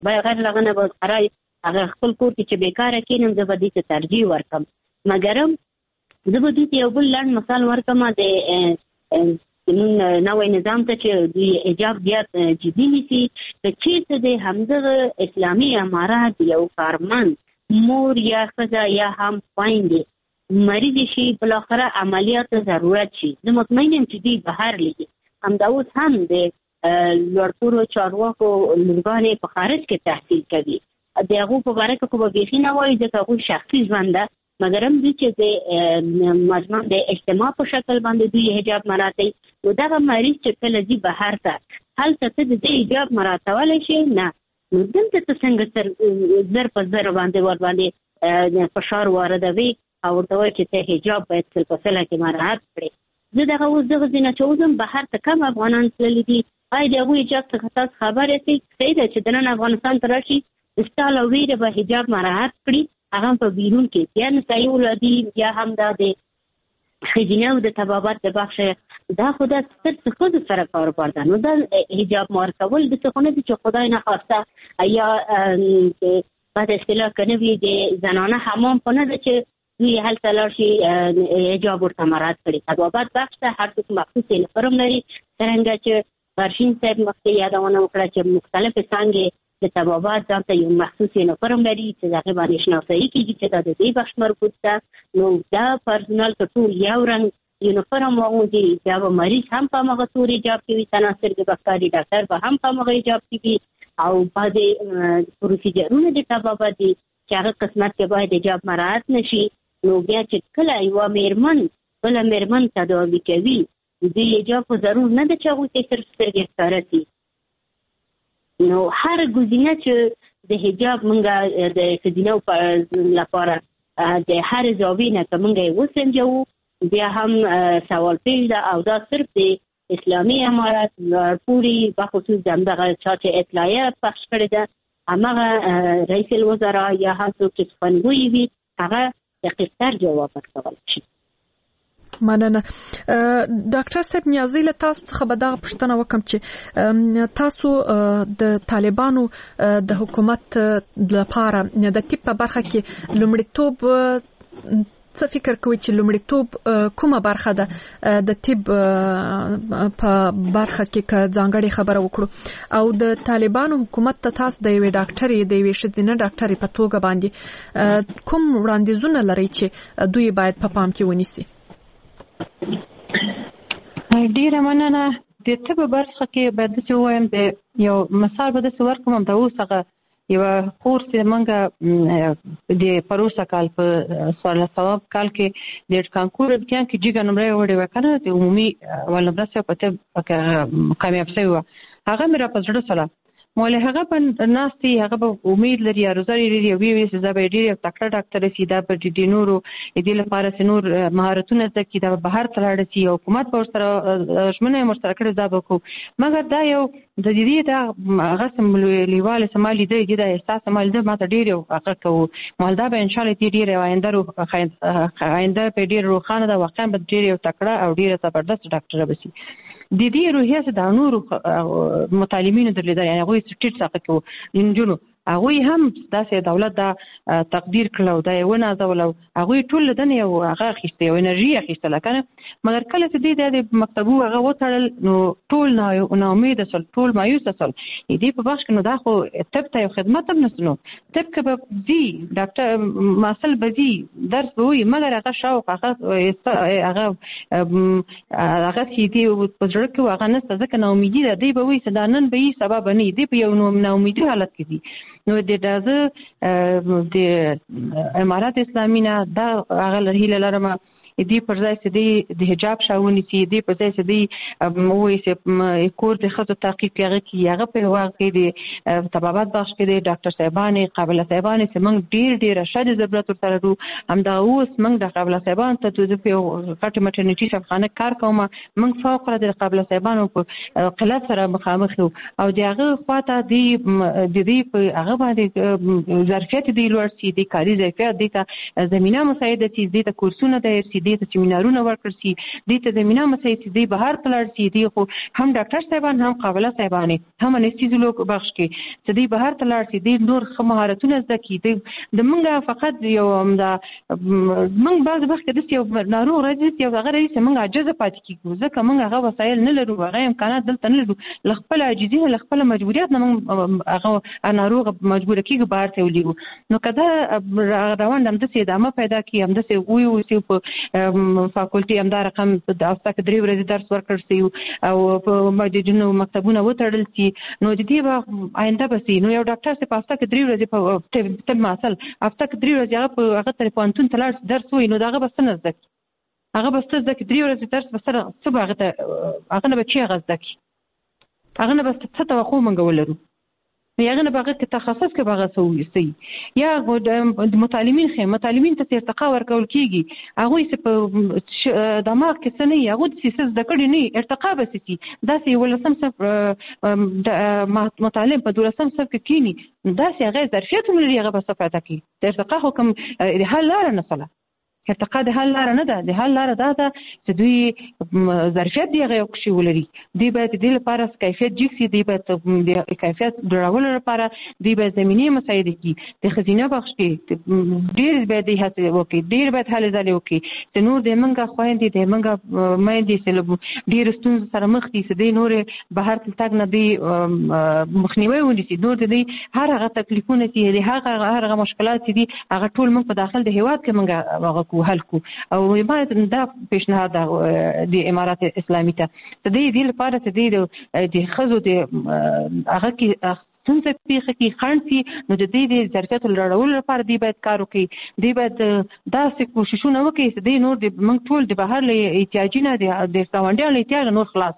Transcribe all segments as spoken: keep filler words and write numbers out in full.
بغیر له هغه نه به خرای هغه خپل کور کې چې بیکاره کینم زه به دې ته ترجیح ورکړم. مګرم زه به دوی ته یو بل لنډ مثال ورکړم د زموږ نوی نظام ته چې دوی حجاب زیات جدي نیسي. که چېرته د همدغه اسلامي امارات یو کارمند مور یا ښځه یا هم خویندې مریض شي بالاخره عملیات ته ضرورت شي، زه مطمئن یم چې دوی بهر لیږي. همدا اوس هم د لوړپوړو چارواکو لورګانې په خارج کې تحصیل کوي. د هغو په باره کې خو به بیخي نه وایي ځکه هغوی شخصي ژوند ده، مګر هم دوی چې د مجموع د اجتماع په شکل باندې دوی حجاب مراتی، نو دغه مریض چې کله ځي بهر ته هلته ته د دې حجاب مراتولی شي نه، نو دلته ته څنګه زر په زر باندې ور باندې فشار واردوي او ورته وایي چې ته حجاب باید سل په سله کې مراعات کړې. زه دغه اوس دغه ځینه چې اوس هم بهر ته کم افغانان تللي دي، آیا د هغوی حجاب څخه تاسو خبر یاستئ؟ صحیح ده چې دننه افغانستان ته راشي ستا له ویرې به حجاب مراعات کړي، هغه په بیرون کې یا نسایي اولادي یا هم دا د ښځینه او د طبابت د بخش دا خو دا ستر څه ښځو سره کاروبار ده. نو دا حجاب مارکول داسې خو نه دي چې خدای نخواسته یا بعد اصطلاح که نه وي د زنانه حمام خو نه ده چې دوی هلته لاړ شي حجاب ورته مراعات کړي. طبابت بخش ته هر څوک مخصوص یونیفرم لري، څرنګه چې فرشین صاحب مخکې یادونه وکړه چې مختلفې څانګې د طبابت ځان ته یو مخصوص یونیفرم لري چې د هغې باندې شناسایي کېږي چې دا د دې بخش مربوط ده. نو دا پرسونل که ټول یو رنګ یونیفرم واغوندي بیا به مریض هم په همغه تور حجاب کې وي، تناسر کې به ښکاري، ډاکټر به هم په همغه حجاب کې وي، او بعضې پروسیجرونه د طبابت دي چې هغه قسمت کې باید حجاب مراعات نه شي. نو بیا چې کله یوه مېرمن بله مېرمن تداوي کوي د حجاب خو ضرور نه ده چې هغوی ته صرف سترګې ښکاره شي. نو هر ګزینه چې د حجاب موږ د ښځینو لپاره د هر زاویې نه که موږ یې وسنجوو بیا هم سوال پیل ده، او دا صرف د اسلامي امارات پورې بخصوص د همدغه چا چې اطلاعیه پخش کړې ده همغه رئیس الوزرا یا هم څوک چې سخنګوی وي هغه دقیقتر جواب ورکولی شي. مننه. ډاکټر صاحب نیازی له تاسو څخه به دغه پوښتنه وکم چې تاسو د طالبانو د حکومت لپاره د طب په برخه کې لومړیتوب څه فکر کوئ چې لومړیتوب کومه برخه ده د طب په برخه کې که ځانګړې خبره وکړو، او د طالبانو حکومت ته تاسو د یوې ډاکټرې د یوې ښځینه ډاکټرې په توګه باندې کوم وړاندیزونه لرئ چې دوی باید په پام کې ونیسي؟ ډیره مننه. د طب برخه کې باید داسې ووایم، د یو مثال به داسې ورکړم، همدا اوس هغه یوه کورس چې موږ د پروسه کال په څوارلس سوه کال کې د کانکور امتحان کې جګه نمره وړې وه که نه، د عمومي اول نمره سوه په طب کامیاب شوې وه. هغه مې را په زړه سوله مولې هغه به ناستې هغه به امید لري یا روزه لري او ویې ویل چې دا به ډېر یو تکړه ډاکټره شي، دا به د نورو د دې لپاره چې نور مهارتونه زده کړي، دا به بهر ته لاړه شي او حکومت به ورسره ژمنه یې ورسره کړې دا به کوو. مګر دا یو د دې دا هغه لیواله چې ما لیده دې دا احساس ما لیده ما ته ډېر یو هغه کوو مال دا به انشاءالله دې ډېر آینده آینده په ډېر روښانه ده، واقعا به ډېر یو تکړه او ډېره زبردست ډاکټره به شي. د دې روحیه چې د نورو متعلمینو درلودل، یعنې هغوی ټیټ څخه کوو نجونو هغوی هم داسې دولت دا تقدیر کړه او دا یې ونازول او هغوی ټول له دنې یو هغه اخیسته یو انرژي اخیستله که نه. مګر کله چې دوی د مکتبو هغه وتړل نو ټول ناامیده شول، ټول مایوسه شول. دې په بخش کې نو دا خو طب ته یو خدمت هم نسو، طب که به ځي ډاکټر محصل به ځي درس به وایي، مګر هغه شوق هغه هغه هغه چې دې په زړه کې هغه نشته، ځکه ناامیدي ده. دوی به وایي چې دا نن به وي سبا به نه وي، دوی په یو ناامیدي حالت کې دي. نو د دازه د امارات اسلامي نه دا هغه هیله لرم دې پر ځای چې دی د حجاب شاونې چې دې پر ځای چې دی وایي چې کور د ښځو تعقیب کې هغه کې هغه په واقع کې د طبابت بخش کې د ډاکټر صاحبانې قابله صاحبانې چې موږ ډېر ډېر اشد ضرورت ورسره لرو. همدا اوس موږ د قابله صاحبانو ته زه په غټې مټرنیټي شفاخانه کار کوم، موږ فوق العاده د قابله صاحبانو په قلت سره مخامخ یو او د هغه خواته د دې په هغه باندې ظرفیت دی لوړ شي، د کاري ظرفیت دې ته زمینه مساعده شي، دې ته کورسونه دایر شي، دې ته سیمینارونه ورکړل شي دې ته زمينه مسایي چې دې بهر تلل شي دې خو هم ډاکټر صاحبان هم قابله صاحبانې هم انستیزولوګ بخش کې چې دې بهر تلل شي دې نور مهارتونه زده کړي د منګه فقط یو دا منګ بعض وخت د یو ناروغ راځي یو هغه رئیس منګه عجز پاتې کیږي ځکه منګه هغه وسایل نه لرو هغه امکانات دلته نه لرو لخپل عاجزي لخپل مجبوریت نه منګ هغه ناروغ مجبور کیږي بهر ته ولېږو نو کدا روان هم د ادامه پیدا کی هم د سی وی او سی په فاکولټي هم دا رقم د اوسه کې درې ورځې درس ورکړ سی او په مجدونو مکتبونه وتړل شي نو د دې به آینده به نو یو ډاکټر څه پاسته کې درې ورځې په تل ماسل افته کې درې ورځې هغه هغه تر پانتون تلار درس وای نو داغه بس نه زده هغه بس زده کې درې ورځې درس بس سره څه هغه هغه نه بچي هغه زده هغه نه بس څه توقع مونږ ولرو یغه نه باغه کې تخصص کې باغه سوي سي یا د متعلمین خې متعلمین ته ارتقا ورکول کیږي هغه څه په دماغ کې څه نه هغه د سیسز د کړي نه ارتقا به سي دا سي ولسم صف متعلم په دولسم صف کې کینی دا سي هغه ظرفیت لري هغه په صفاته کې د ارتقا حکم د حل لار نه صلاح ارتقا د حل لار نه ده د حل لار ده چې دوی ظرفیت دی هغه کوشي ولري دی به د لپاره کیفیت جکسي دی به د کیفیت ډراول لپاره دی به زميني مسایل کی د خزینه بخش کې ډیر به د هڅه وکي ډیر به حل ځلې وکي چې نور د منګه خويندې د منګه مېندې سره ډیر ستونزې سره مخ دي چې د نور بهر تلتاګ نه دی مخنیوي ونیسي نور د هر هغه تکلیفونه چې هغه هغه مشکلات دي هغه ټول موږ په داخل د هیواد کې منګه کو حل کو او ما دا پیشنهاد د امارات اسلامي ته د دې لپاره چې د خزو د هغه کې څنګه پیخه کې خانسي نو د دې د ظرفیت لرلو لپاره دی باید کار وکړي دی باید داسې کوششونه وکړي چې د نور د موږ ټول د بهر له احتیاجي نه د ساوندانو له احتیاج نور خلاص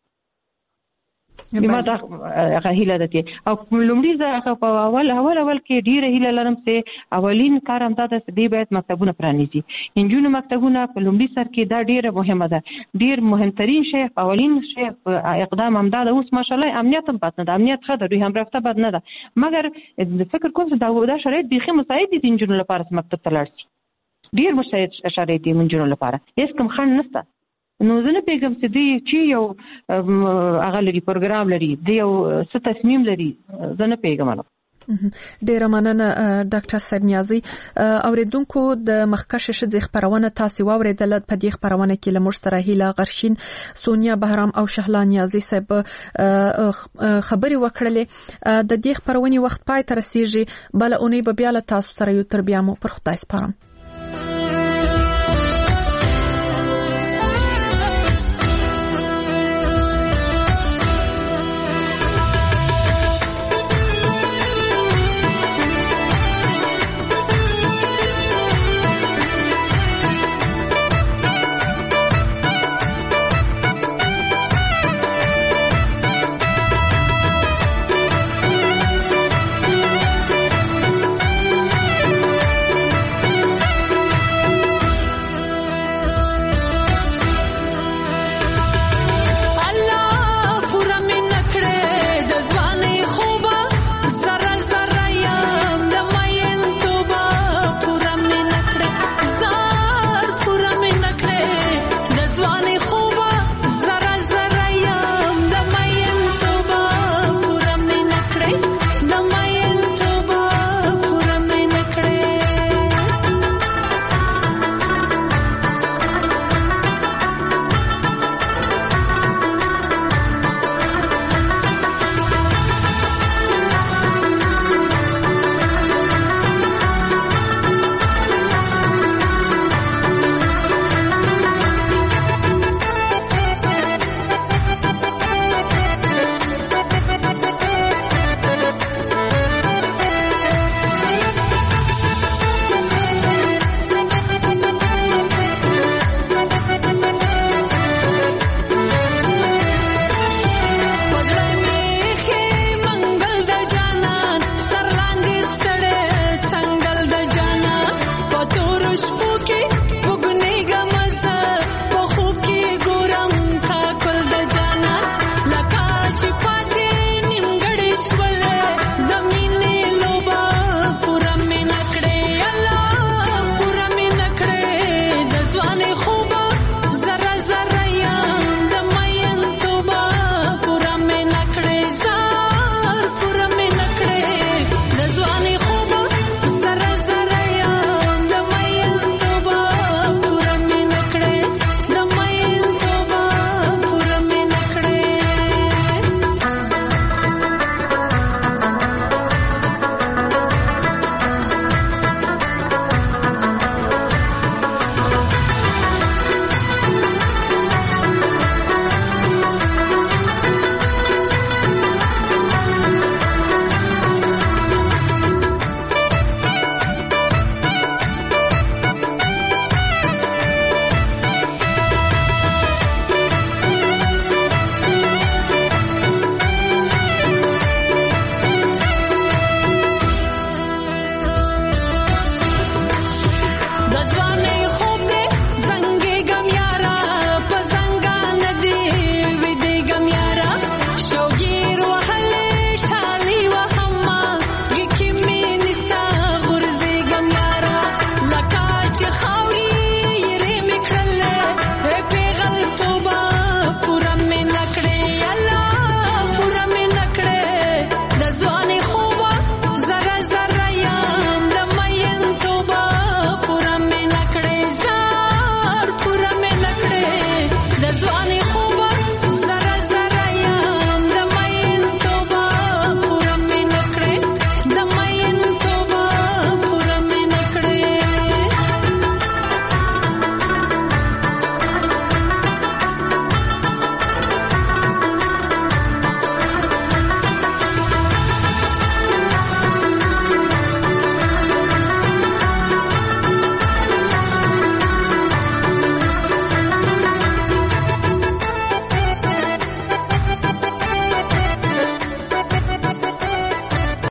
بما دا هغه هیله ده او لومړی ځکه په اول اول اول کې ډیره هیله لرم چې اولین کار هم دا ده چې دی باید مکتبونه پرانیزي انجونو مکتبونه په لومړي سر کې دا ډیره مهمه ده ډیر مهمترین شی اولین شی اقدام هم دا اوس ماشاءالله امنیت هم پاتنه ده امنیت ښه ده دوی هم رافته بد نه ده مګر فکر کوم چې دا شرایط بيخي مساعد دي انجونو لپاره مکتب ته لاړ شي ډیر مساعد شرایط دي انجونو لپاره هیڅ کوم خنډ نشته نو زه نه پیګم چې دی چې یو هغه لري پروګرام لري دی یو څه تصمیم لري زه نه پیګم ډیره مننه ډاکټر صاحب نیازي اوریدونکو د مخکش شذ خبرونه تاسو واوریدل په دې خبرونه کې لمر سره هیله غرشین سونیا بهرام او شهلا نیازي صاحب خبري وکړلې د دې خبرونه وخت پای تر رسیږي بل اونۍ به بیا له تاسو سره یو تر بیا مو پر خدای سپارم